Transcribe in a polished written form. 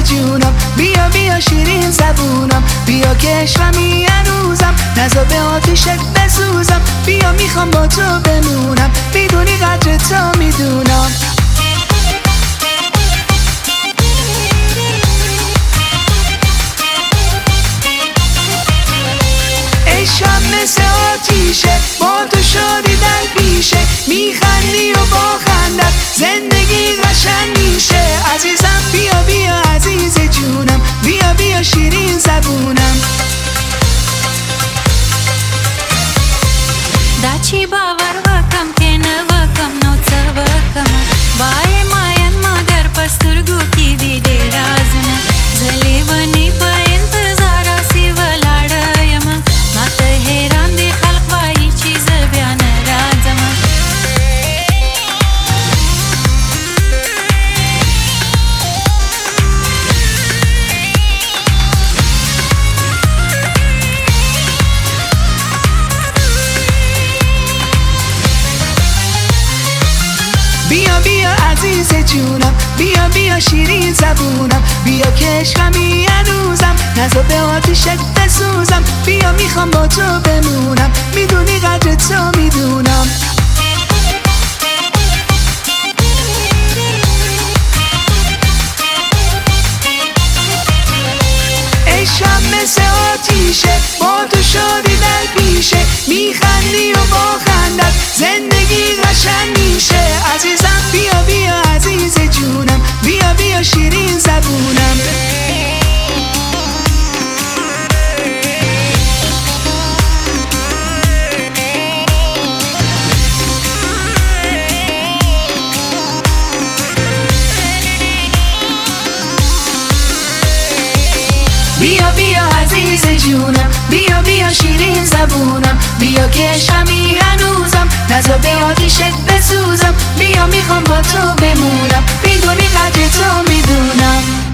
جونم، بیا بیا شیرین زبونم، بیا که عشقمی هنوزم، نزا به آتیشت بسوزم، بیا میخوام با تو بمونم، میدونی قدر تو میدونم. عشقم مثل آتیشه، با تو شادی در پیشه، میخندی و با خندت زندگی قشنگ میشه. عزیزم بیا بیا عزیز جونم، بیا بیا شیرین زبونم. दाची बावर वकम के न वकम नोच वकम बाय मायन मगर पस्तुर्गु की विदे राजन झले बनी पर्यंत जरा सिवलाडयम मत हैरान दे खल्क वाई चीज बयान राजम. بیا بیا عزیز جونم، بیا بیا شیرین زبونم، بیا که عشقمی هنوزم، نزا به آتیشت بسوزم، بیا میخوام با تو بمونم، میدونی قدر تو میدونم. عشقم مثل آتیشه، با تو شادی در پیشه، میخندی و با خندت زندگی قشنگ میشه. عزیزم بیا بیا عزیز جونم، بیا بیا شیرین زبونم. بیا بیا عزیز جونم، بیا بیا شیرین زبونم، بیا که عشقمی هنوزم، نزا به آتیشت بسوزم، بیا میخوام با تو بمونم، میدونی قدر تو میدونم.